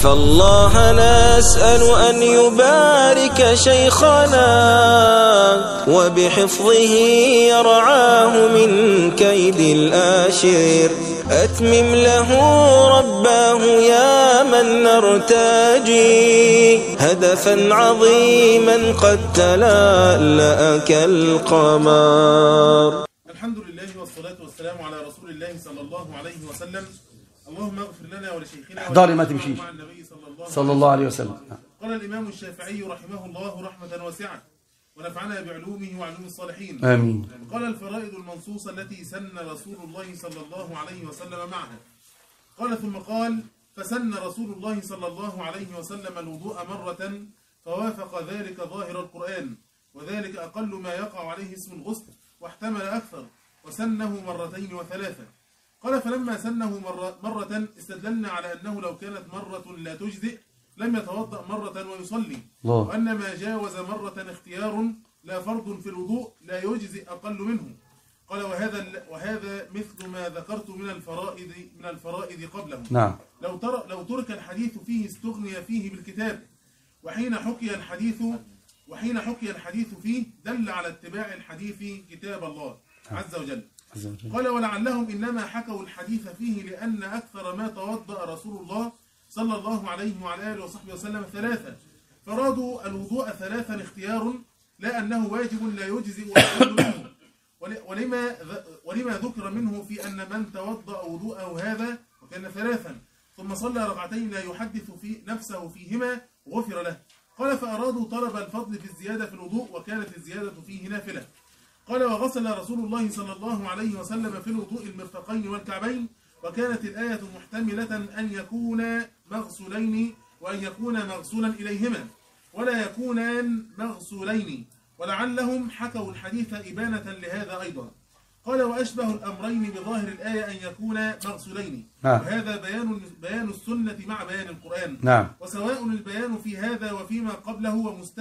فالله نسأل أن يبارك شيخنا وبحفظه يرعاه من كيد الآشر. أتمم له رباه يا من نرتجي هدفا عظيما قد تلألأ كالقمر. الحمد لله والصلاة والسلام على رسول الله صلى الله عليه وسلم. اللهم اغفر لنا ولشيخنا احضري ما تمشيش مع النبي صلى الله عليه وسلم. قال الإمام الشافعي رحمه الله رحمة واسعة ونفعنا بعلومه وعلوم الصالحين. آمين. قال الفرائض المنصوصة التي سن رسول الله صلى الله عليه وسلم معها. قال ثم قال فسن رسول الله صلى الله عليه وسلم الوضوء مرة فوافق ذلك ظاهر القرآن، وذلك أقل ما يقع عليه اسم الغسل واحتمل أكثر، وسنه مرتين وثلاثة. قال فلما سنه مرة استدللنا على أنه لو كانت مرة لا تجزئ لم يتوضأ مرة ويصلي، وأن ما جاوز مرة اختيار لا فرض في الوضوء لا يجزئ أقل منه. قال وهذا مثل ما ذكرت من الفرائض قبله. نعم. لو ترك الحديث فيه استغني فيه بالكتاب، وحين حكي الحديث فيه دل على اتباع الحديث كتاب الله عز وجل. قال ولعلهم إنما حكوا الحديث فيه لأن أكثر ما توضأ رسول الله صلى الله عليه وعلى آله وصحبه وسلم ثلاثة، فرادوا الوضوء ثلاثا اختيار لا أنه واجب لا يجزئ ولما ذكر منه في أن من توضأ وضوءه هذا وكان ثلاثا ثم صلى ركعتين لا يحدث في نفسه فيهما غفر له. قال فأرادوا طلب الفضل في الزيادة في الوضوء وكانت الزيادة فيه نافلة. قال وغسل رسول الله صلى الله عليه وسلم في الوضوء المرفقين والكعبين، وكانت الآية محتملة أن يكون مغسولين وأن يكون مغسولا إليهما ولا يكونان مغسولين، ولعلهم حكوا الحديث إبانة لهذا أيضا. قال وأشبه الأمرين بظاهر الآية أن يكون مغسولين. نعم. وهذا بيان السنة مع بيان القرآن. نعم. وسواء البيان في هذا وفيما قبله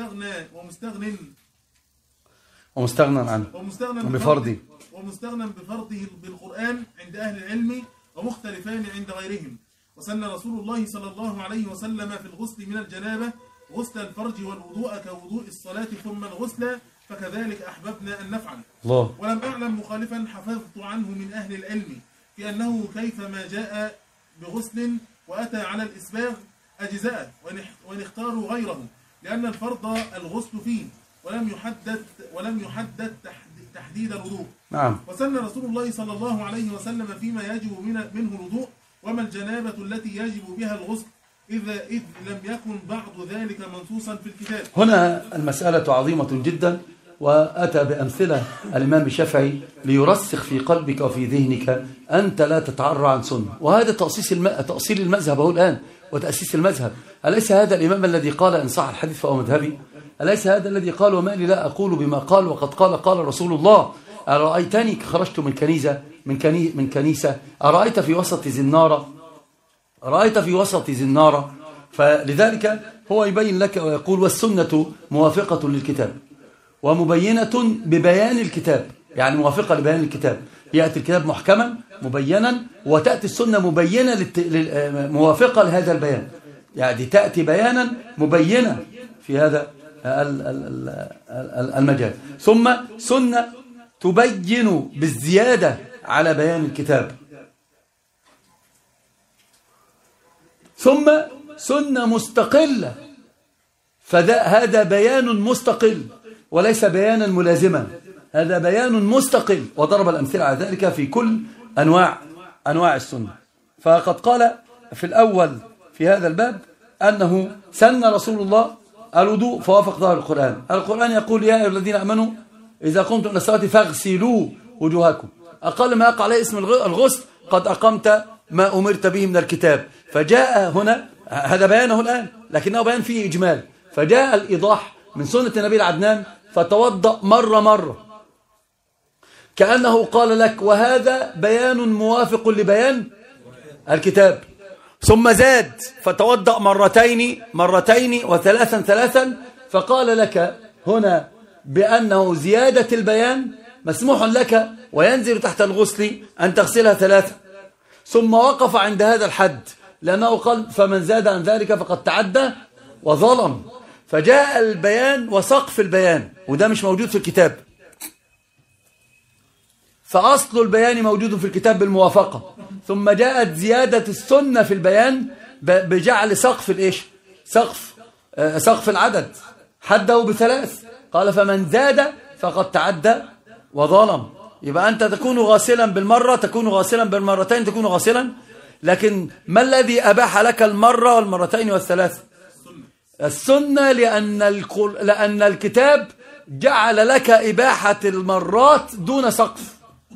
ومستغنى عنه ومستغنى بفرضه بالقرآن عند أهل العلم ومختلفان عند غيرهم. وسن رسول الله صلى الله عليه وسلم في الغسل من الجنابة غسل الفرج والوضوء كوضوء الصلاة ثم الغسل، فكذلك أحببنا أن نفعل. الله. ولم أعلم مخالفا حفظت عنه من أهل العلم في أنه كيفما جاء بغسل وأتى على الإسباغ أجزاء وإن اختاروا غيره، لأن الفرض الغسل فيه ولم يحدد تحديد الوضوء. نعم. وسن رسول الله صلى الله عليه وسلم فيما يجب منه الوضوء وما الجنابة التي يجب بها الغسل إذ لم يكن بعض ذلك منصوصا في الكتاب. هنا المسألة عظيمة جدا، وأتى بأمثلة الإمام الشافعي ليرسخ في قلبك وفي ذهنك أنت لا تتعرى عن سنة، وهذا تأصيل المذهب هو الآن وتأسيس المذهب. أليس هذا الإمام الذي قال إن صح الحديث فهو مذهبي؟ أليس هذا الذي قال وما لي لا أقول بما قال وقد قال رسول الله؟ أرأيتني خرجت من كنيسة أرأيت في وسط زنارة فلذلك هو يبين لك ويقول والسنة موافقة للكتاب ومبينة ببيان الكتاب، يعني موافقة لبيان الكتاب. يأتي الكتاب محكما مبينا وتأتي السنة مبينة موافقة لهذا البيان، يعني تأتي بيانا مبينا في هذا المجال. ثم سنة تبين بالزيادة على بيان الكتاب، ثم سنة مستقلة، فهذا بيان مستقل وليس بيانا ملازما، هذا بيان مستقل. وضرب الأمثلة على ذلك في كل أنواع السنة. فقد قال في الأول في هذا الباب أنه سن رسول الله الوضوء فوافق ظاهر القرآن يقول يا أيها الذين آمنوا إذا قمتم إلى الصلاة فاغسلوا وجوهكم، أقل ما يقع عليه اسم الغسل قد أقمت ما أمرت به من الكتاب. فجاء هنا هذا بيانه الآن لكنه بيان فيه إجمال، فجاء الإيضاح من سنة النبي العدنان فتوضأ مرة كأنه قال لك وهذا بيان موافق لبيان الكتاب. ثم زاد فتوضأ مرتين وثلاثا فقال لك هنا بأنه زيادة البيان مسموح لك وينزل تحت الغسل أن تغسلها 3. ثم وقف عند هذا الحد لأنه قال فمن زاد عن ذلك فقد تعدى وظلم. فجاء البيان وسقف البيان، وده مش موجود في الكتاب. فأصل البيان موجود في الكتاب بالموافقة، ثم جاءت زيادة السنة في البيان بجعل سقف الإيش؟ سقف العدد، حده بثلاث، قال فمن زاد فقد تعدى وظلم. يبقى أنت تكون غاسلا بالمرة، تكون غاسلا بالمرتين، تكون غاسلا، لكن ما الذي أباح لك المرة والمرتين والثلاث؟ السنة، لأن الكتاب جعل لك إباحة المرات دون سقف.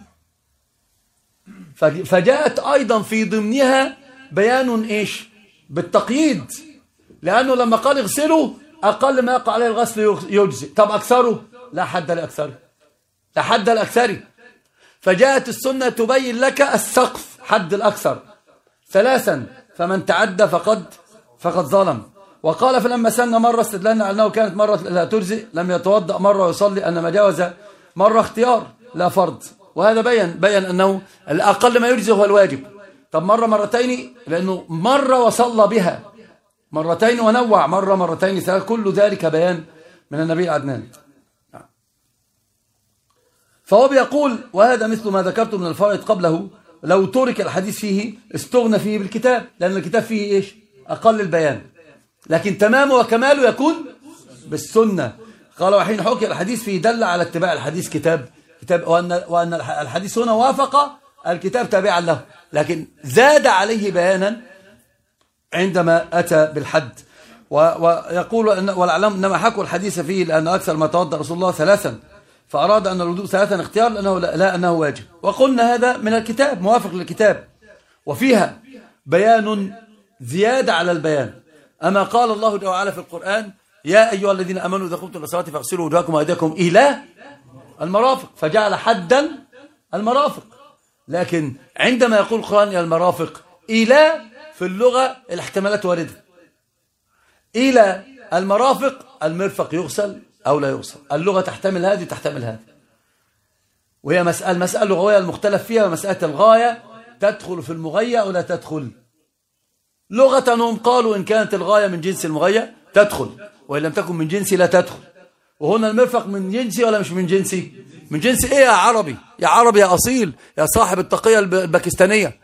فجاءت أيضا في ضمنها بيان إيش؟ بالتقييد، لأنه لما قال اغسلوا أقل ما يقع عليه الغسل يجزي. طب أكثره؟ لا حد لأكثره، لا حد لأكثره. فجاءت السنة تبين لك السقف، حد الأكثر، ثلاثا، فمن تعدى فقد ظلم. وقال فلما سن مرة استدلنا على أنه كانت مرة لا تجزي، لم يتوضأ مرة ويصلي، أن ما جاوز مرة اختيار لا فرض. وهذا بيان أنه الأقل ما يجزي هو الواجب. طب مرة مرتين، لأنه مرة وصلى بها، مرتين ونوع، مرة مرتين ثلاث، كل ذلك بيان من النبي العدنان. فهو بيقول وهذا مثل ما ذكرت من الفرائض قبله، لو ترك الحديث فيه استغنى فيه بالكتاب، لأن الكتاب فيه إيش؟ أقل البيان، لكن تمامه وكماله يكون بالسنة. قال وحين حكي الحديث فيه دل على اتباع الحديث كتاب وأن الحديث هنا وافق الكتاب تابعا له، لكن زاد عليه بيانا عندما أتى بالحد. ويقول والأعلام إنما حكوا الحديث فيه لأن أكثر ما توضأ رسول الله ثلاثا، فأراد أن الوضوء ثلاثا اختيار لأنه لا أنه واجب. وقلنا هذا من الكتاب، موافق للكتاب، وفيها بيان زيادة على البيان. أما قال الله جل وعلا في القرآن يا أيها الذين آمنوا إذا قمتم إلى الصلاة فاغسلوا وجوهكم وأيديكم إلى المرافق، فجعل حدا المرافق. لكن عندما يقول القرآن إلى المرافق، إلى في اللغة الاحتمالات واردة. إلى المرافق المرفق يغسل أو لا يغسل، اللغة تحتمل هذه تحتمل هذه، وهي مسألة لغوية المختلف فيها. مسألة الغاية تدخل في المغية أو لا تدخل. لغة هم قالوا إن كانت الغاية من جنس المغية تدخل، وإن لم تكن من جنسي لا تدخل. وهنا المرفق من جنسي ولا مش من جنسي؟ من جنسي. إيه يا عربي، يا عربي يا أصيل، يا صاحب التقية الباكستانية،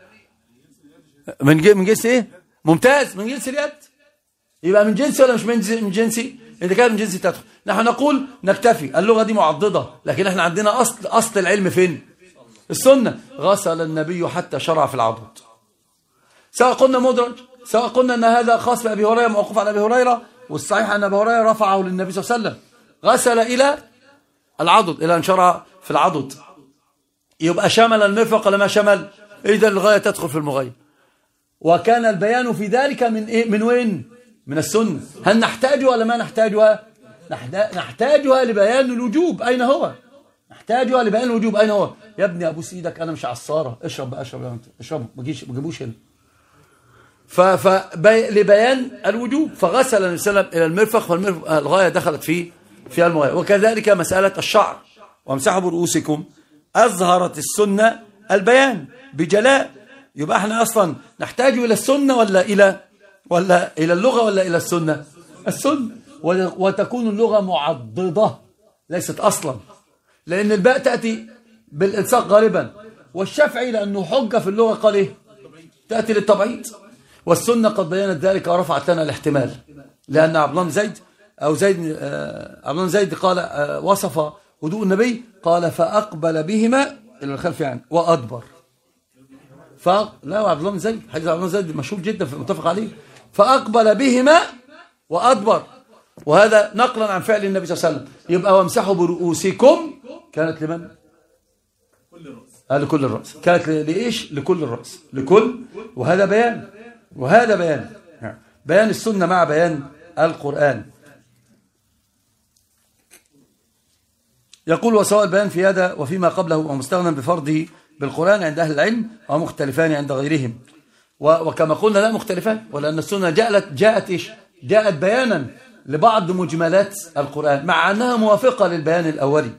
من جنس إيه؟ ممتاز، من جنس اليد. يبقى من جنسي ولا مش من جنسي؟ إذا كان من جنسي تدخل. نحن نقول نكتفي، اللغة دي معضدة، لكن احنا عندنا أصل العلم فين؟ السنة. غسل النبي حتى شرع في العضد، سواء قلنا مدرج، سواء قلنا أن هذا خاص بأبي هريرة، موقوف على أبي هريرة، والصحيح أن أبي هريرة رفعه للنبي صلى الله عليه وسلم. غسل إلى العضد، إلى أن شرع في العضد. يبقى شمل المرفق ولا ما شمل؟ إذا الغاية تدخل في المغاية. وكان البيان في ذلك من إيه؟ من وين؟ من السنة. هل نحتاجها ولا ما نحتاجها؟ نحتاجها لبيان الوجوب. أين هو؟ نحتاجها لبيان الوجوب. أين هو؟ يا ابني أبوس إيدك، أنا مش عصارة، اشرب بقى، اشرب، ما تجيبوش هنا. لبيان الوجوب. فغسل النبي صلى الله عليه وسلم إلى المرفق، فالغاية دخلت في المغاية. وكذلك مسألة الشعر، وامسحوا برؤوسكم، أظهرت السنة البيان بجلاء. يبقى احنا أصلا نحتاج إلى السنة ولا إلى اللغة ولا إلى السنة؟ السنة. وتكون اللغة معضدة ليست أصلا، لأن الباء تأتي بالإلصاق غالبا، والشافعي لأنه حجة في اللغة قال إيه؟ تأتي للتبعيض. والسنة قد بينت ذلك ورفعت لنا الاحتمال، لأن عبد الله بن زيد قال وصف وضوء النبي، قال فأقبل بهما إلى الخلف يعني وأدبر. لا، عبد الله بن زيد، حديث عبد الله بن زيد مشهور جدا في متفق عليه، فأقبل بهما وأدبر، وهذا نقلا عن فعل النبي صلى الله عليه وسلم. يبقى وامسحوا برؤوسكم كانت لمن؟ لكل الرأس. كانت لإيش؟ لكل الرأس، لكل. وهذا بيان السنة مع بيان القرآن. يقول وسواء البيان في هذا وفيما قبله ومستغنى بفرضه بالقرآن عند أهل العلم ومختلفان عند غيرهم. وكما قلنا لا مختلفان، ولأن السنة جاءت بيانا لبعض مجملات القرآن مع أنها موافقة للبيان الأولي.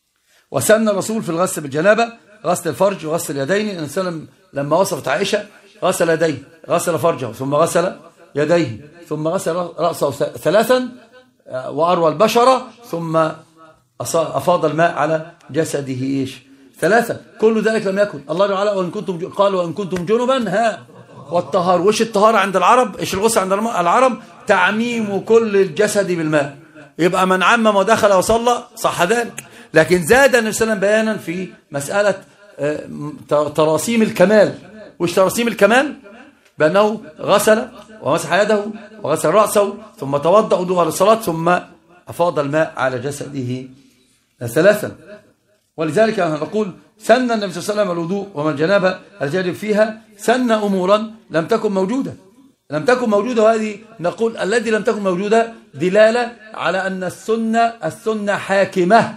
وسن الرسول في الغسل بالجنابة غسل الفرج وغسل اليدين. النبي صلى الله عليه وسلم لما وصفت عائشة غسل يديه، غسل فرجه، ثم غسل يديه، ثم غسل رأسه 3 وأروى البشرة، ثم أفاض الماء على جسده 3. كل ذلك لم يكن. الله تعالى قال وإن كنتم جنبا والطهار. وش الطهارة عند العرب؟ إيش الغسل عند العرب؟ تعميم كل الجسد بالماء. يبقى من عمم ودخل وصلى صح ذلك. لكن زاد النبي صلى الله عليه وسلم بيانا في مسألة تراصيم الكمال. وش تراصيم الكمال؟ بأنه غسل ومسح يده وغسل رأسه ثم توضأ وضوءا للصلاة ثم أفاض الماء على جسده 3. ولذلك نقول سن النبي صلى الله عليه وسلم الوضوء وما الجنابة الجارب فيها، سن أمورا لم تكن موجودة. لم تكن موجودة، وهذه نقول الذي لم تكن موجودة دلالة على أن السنة حاكمة،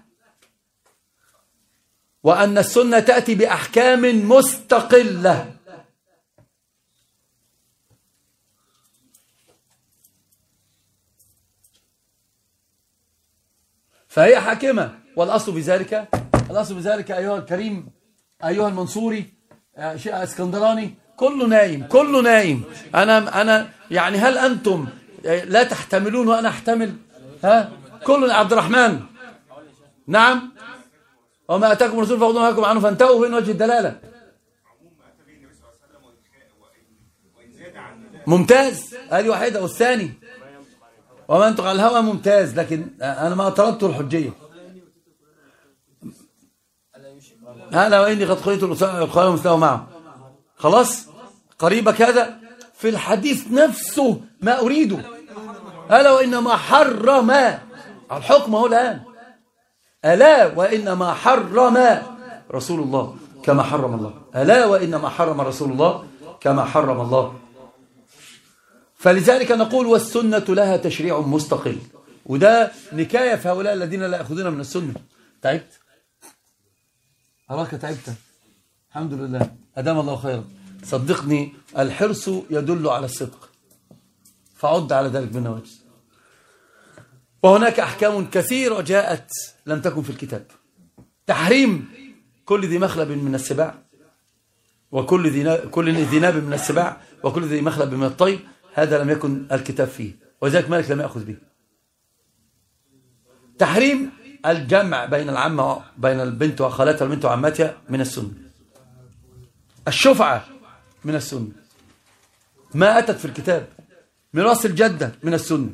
وأن السنة تأتي بأحكام مستقلة. فهي حاكمة. والأصل بذلك أيها الكريم، أيها المنصوري، شيء اسكندراني، كله نايم. أنا يعني هل أنتم لا تحتملون وأنا أحتمل؟ كل عبد الرحمن. نعم. وما أتاكم الرسول فخذوه ونهاكم عنه فانتهوا. فين وجه الدلالة؟ ممتاز. هذه واحدة. والثاني وما أنتم على الهوى ممتاز. لكن أنا ما طلبت الحجية. هلا وإني قد قلت القرآن مثله معه. خلاص قريبك هذا في الحديث نفسه ما أريده. ألا وإنما حرم الحكم هو الآن. ألا وإنما حرم رسول الله كما حرم الله. ألا وإنما حرم رسول الله كما حرم الله. فلذلك نقول والسنة لها تشريع مستقل. وده نكاية في هؤلاء الذين لا يأخذون من السنة. تعبت؟ أراك تعبت. الحمد لله أدام الله خيرا. صدقني الحرص يدل على الصدق، فعد على ذلك بالنواجذ. وهناك أحكام كثيرة جاءت لم تكن في الكتاب. تحريم كل ذي مخلب من السباع، وكل ذي ناب من السباع، وكل ذي مخلب من الطير. هذا لم يكن الكتاب فيه، وذلك مالك لم يأخذ به. تحريم الجمع بين العمة بين البنت وخالتها والبنت وعمتها من السنة. الشفعة من السنة، ما أتت في الكتاب. ميراث الجدة من السنة.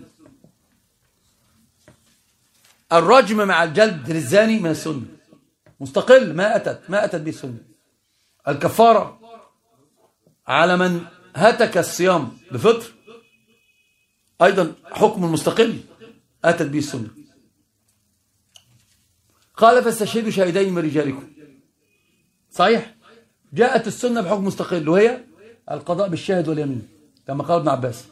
الرجم مع الجلد للزاني من السنة مستقل، ما أتت به السنة. الكفارة على من هتك الصيام بفطر أيضا حكم مستقل أتت به السنة. قال فاستشهدوا شهيدين من رجالكم. صحيح، جاءت السنة بحكم مستقل، وهي القضاء بالشاهد واليمين كما قال ابن عباس.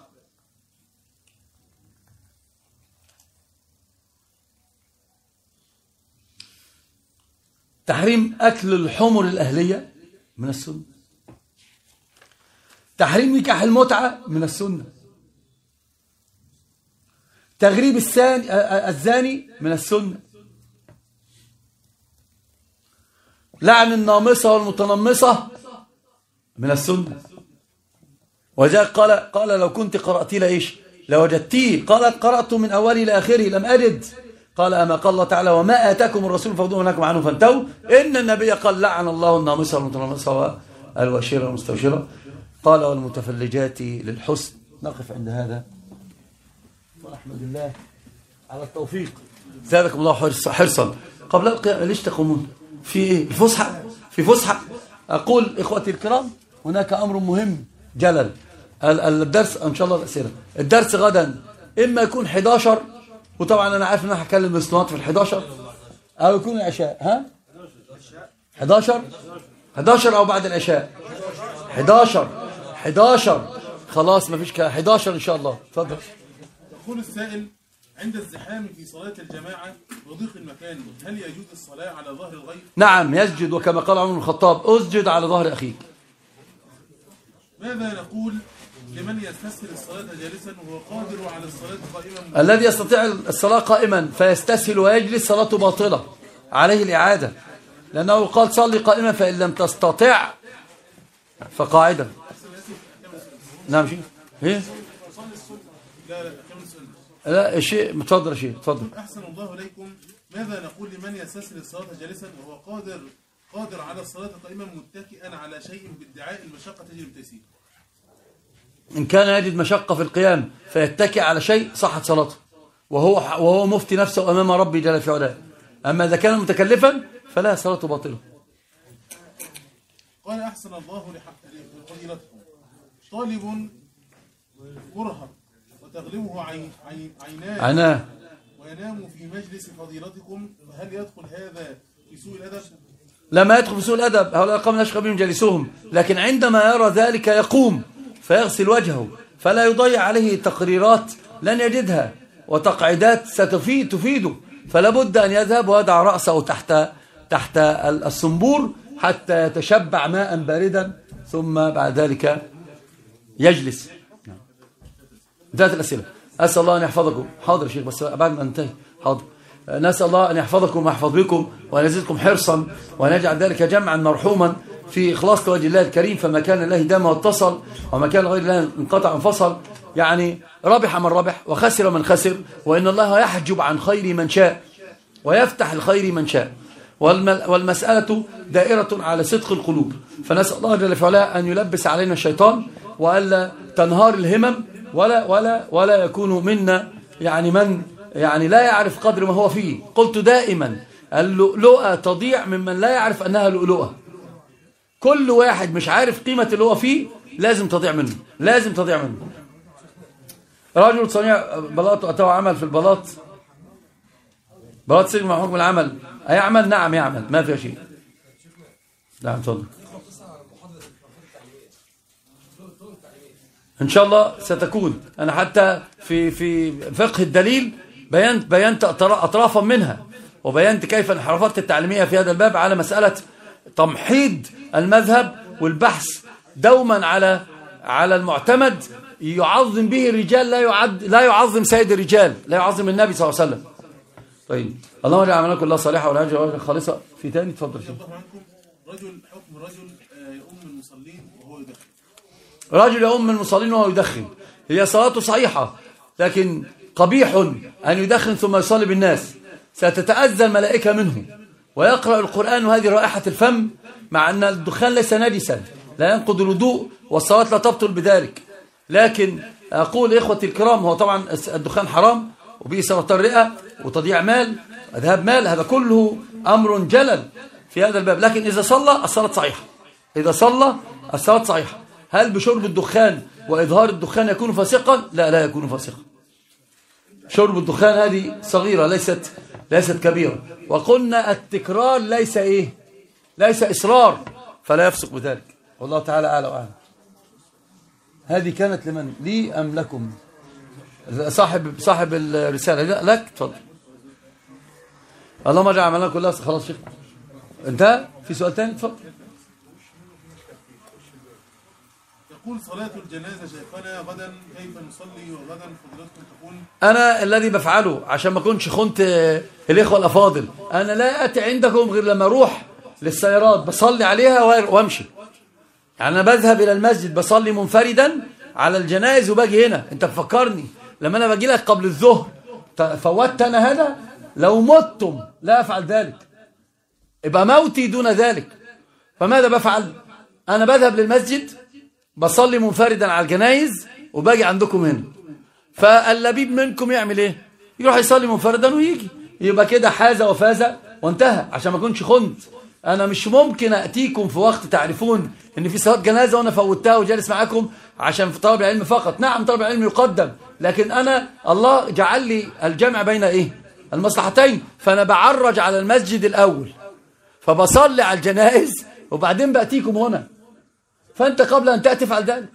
تحريم أكل الحمر الأهلية من السنة. تحريم نكاح المتعة من السنة. تغريب الزاني من السنة. لعن النامصة والمتنمصة من السنة. وذلك قال لو كنت قرأتي لإيش لوجدتيه. قالت قرأت من أولي لآخره لم أجد. قال أما قال الله تعالى وما آتاكم الرسول فخذوه ونهاكم عنه فانتهوا. إن النبي قال لعن الله النامصة والمتنمصة والواشرة والمستوشرة. قال والمتفلجات للحسن. نقف عند هذا ونحمد الله على التوفيق. زادكم الله حرصا. قبل القيام ليش تقومون في ايه؟ في فسحة. أقول إخوتي الكرام هناك أمر مهم جلل. الدرس إن شاء الله الأسئلة. الدرس غدا إما يكون 11، وطبعا أنا عارف إن أنا هكلم الاسطوانات في 11، أو يكون العشاء. 11 أو بعد العشاء. 11 خلاص ما فيش 11 إن شاء الله. تفضل. يقول السائل عند الزحام في صلاة الجماعة وضيق المكان هل يجوز الصلاة على ظهر الغير؟ نعم يسجد، وكما قال عمر بن الخطاب اسجد على ظهر أخيك. ماذا نقول لمن يستسهل الصلاة جالسا وهو قادر على الصلاة قائما؟ الذي يستطيع الصلاة قائما فيستسهل ويجلس صلاته باطلة، عليه الإعادة، لأنه قال صلي قائما فإن لم تستطع فقاعدا. نعم شيخ. ايه لا كمل السؤال. لا شيء، اتفضل يا شيخ اتفضل. أحسن الله إليكم، ماذا نقول لمن يستسهل الصلاة جالسا وهو قادر على الصلاة قائما متكئا على شيء بادعاء المشقة تجري بالتيسير؟ إن كان يجد مشقة في القيام فيتكئ على شيء صحت صلاته، وهو مفتي نفسه أمام ربي جل في علاه. أما إذا كان متكلفا فلا، صلاته باطلة. قال أحسن الله لفضيلتكم، طالب مرهق وتغلبه عيناه وينام في مجلس فضيلتكم، فهل يدخل هذا في سوء الأدب؟ لما يدخل في سوء الأدب، هؤلاء قوم نشقى بهم جالسوهم، لكن عندما يرى ذلك يقوم فيغسل وجهه، فلا يضيع عليه تقريرات لن يجدها وتقعيدات تفيده، فلا بد أن يذهب ويضع رأسه تحت الصنبور حتى يتشبع ماء باردا، ثم بعد ذلك يجلس. انتهت الأسئلة. أسأل الله أن يحفظكم. حاضر يا شيخ بس بعد ما انتهي. حاضر. نسأل الله أن يحفظكم ويحفظ بكم وأن يزيدكم حرصا وأن يجعل ذلك جمعا مرحوما في إخلاص لوجه الله الكريم، فما كان الله دام واتصل وما كان غير الله انقطع انفصل. يعني ربح من ربح وخسر من خسر، وإن الله يحجب عن خير من شاء ويفتح الخير من شاء، والمسألة دائرة على صدق القلوب. فنسأل الله جل في علاه أن يلبس علينا الشيطان وألا تنهار الهمم ولا يكون منا يعني من يعني لا يعرف قدر ما هو فيه. قلت دائما اللؤلؤة تضيع ممن لا يعرف أنها لؤلؤة. كل واحد مش عارف قيمة اللي هو فيه لازم تضيع منه، لازم تضيع منه. رجل صنيع بلاط أتاه عمل في البلاط، بلاط سجن مع حكم العمل، أيعمل؟ نعم يعمل، ما فيها شيء. نعم تفضل. إن شاء الله ستكون. أنا حتى في فقه الدليل بينت أطرافا منها، وبينت كيف الانحرافات التعليمية في هذا الباب على مسألة تمحيض المذهب والبحث دوما على المعتمد يعظم به الرجال، لا يعظم سيد الرجال، لا يعظم النبي صلى الله عليه وسلم. طيب اللهم اجعل اعمالنا كلها صالحه ولا يجعل خالصه. في ثاني اتفضل. رجل يؤم المصلين وهو يدخن. رجل يؤم المصلين وهو يدخن، هي صلاته صحيحه، لكن قبيح ان يدخن ثم يصلي بالناس، ستتأذى الملائكه منه ويقرأ القرآن وهذه رائحة الفم، مع أن الدخان ليس نجسا لا ينقض الوضوء والصلاة لا تبطل بذلك. لكن أقول إخوتي الكرام، هو طبعا الدخان حرام وبه سرطان الرئة وتضييع مال وذهاب مال، هذا كله أمر جلل في هذا الباب. لكن إذا صلى الصلاة صحيحة، إذا صلى الصلاة صحيحة. هل بشرب الدخان وإظهار الدخان يكون فاسقا؟ لا يكون فاسقا. شرب الدخان هذه صغيرة ليست كبيرة، وقلنا التكرار ليس إصرار، فلا يفسق بذلك. والله تعالى أعلى وأعلم. هذه كانت لمن لي أم لكم؟ صاحب الرسالة لك تفضل. اللهم اجعل عملنا كلها خلاص شيخ انتهى. في سؤال ثاني تفضل. يقول صلاة الجنازة شيخنا غدا كيف نصلي؟ وغدا فضلتكم تقول أنا الذي بفعله عشان ما أكونش خنت الإخوة الأفاضل، أنا لا أتي عندكم غير لما أروح للسيارات بصلي عليها وأمشي. يعني أنا بذهب إلى المسجد بصلي منفردا على الجنائز وباجي هنا. أنت بفكرني لما أنا باجي لك قبل الظهر فوتت أنا هذا؟ لو متم لا أفعل ذلك، يبقى موتي دون ذلك. فماذا بفعل؟ أنا بذهب للمسجد بصلي منفردا على الجنائز وباجي عندكم هنا. فاللبيب منكم يعمل ايه؟ يروح يصلي منفردا ويجي، يبقى كده حاز وفاز وانتهى، عشان ما اكونش خنت. انا مش ممكن اتيكم في وقت تعرفون ان في صلاه جنازه وانا فوتها وجالس معاكم عشان في طلب العلم فقط. نعم طلب العلم يقدم، لكن انا الله جعل لي الجمع بين المصلحتين، فانا بعرج على المسجد الاول فبصلي على الجنائز وبعدين باتيكم هنا. فانت قبل ان تاتي فعل ذلك.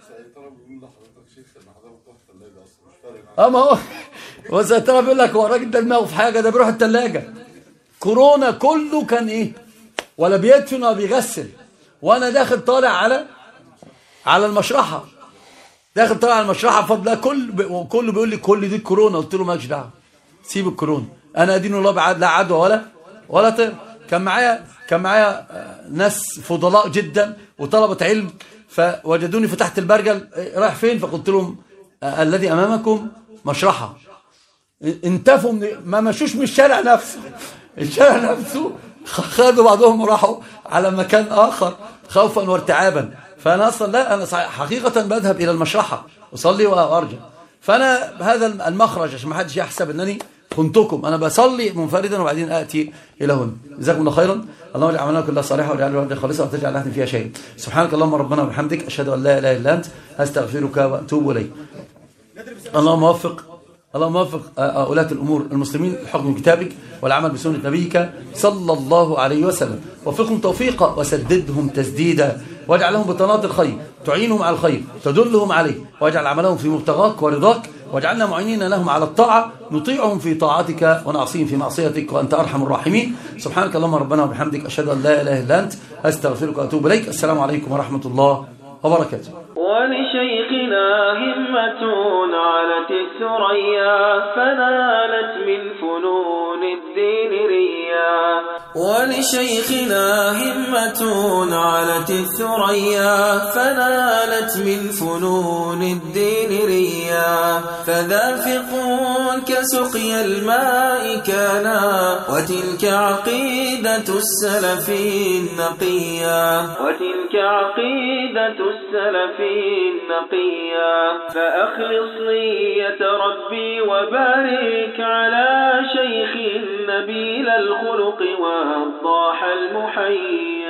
ما هو وسيطرة بيقول لك هو الراجل ده دماغه في حاجه، ده بيروح الثلاجه. كورونا كله كان ولا بيدفن ولا بيغسل، وانا داخل طالع على المشرحه، داخل طالع على المشرحه بفضل كله بيقول لي كل دي كورونا. قلت له مالكش دعوه، سيب الكورونا، انا ادين الله لا عدوى ولا طير. كان معايا ناس فضلاء جدا وطلبة علم، فوجدوني فتحت البرجل، رايح فين؟ فقلت لهم الذي أمامكم مشرحة. انتفوا ما مشوش من الشارع نفسه، الشارع نفسه خدوا بعضهم وراحوا على مكان آخر خوفا وارتعابا. فأنا أصلا لا، أنا حقيقة بذهب إلى المشرحة أصلي وأرجع. فأنا هذا المخرج عشان ما حدش يحسب أنني خنتكم، أنا بصلي منفردا وبعدين آتي إلى هنا. جزاكم الله خيرا. اللهم اجعل عملنا كلها صالحة واجعل الوالدة خالصة وتجعل أحد فيها شيء. سبحانك اللهم ربنا وبحمدك أشهد أن لا إله إلا أنت أستغفرك وأتوب إليك. اللهم وفق ولاة الأمور المسلمين لحكم كتابك والعمل بسنة نبيك صلى الله عليه وسلم. وفقهم توفيقا وسددهم تسديدا، واجعلهم بطانات الخير تعينهم على الخير تدلهم عليه، واجعل عملهم في مبتغاك ورضاك، واجعلنا معينين لهم على الطاعة نطيعهم في طاعتك ونعصيهم في معصيتك وأنت أرحم الراحمين. سبحانك اللهم ربنا وبحمدك أشهد أن لا إله إلا أنت أستغفرك وأتوب إليك. السلام عليكم ورحمة الله وبركاته. ولشيخنا همة علت الثريا فنالت من فنون الدين ريا. ولشيخنا همة علت الثريا فنالت من فنون الدين ريا. فذا فقه كسقي الماء كانا وتلك عقيدة السلف النقيا. وتلك عقيدة السلف النقيا. فأخلص نية ربي وبارك على شيخ نبيل الخلق والضاح المحيا.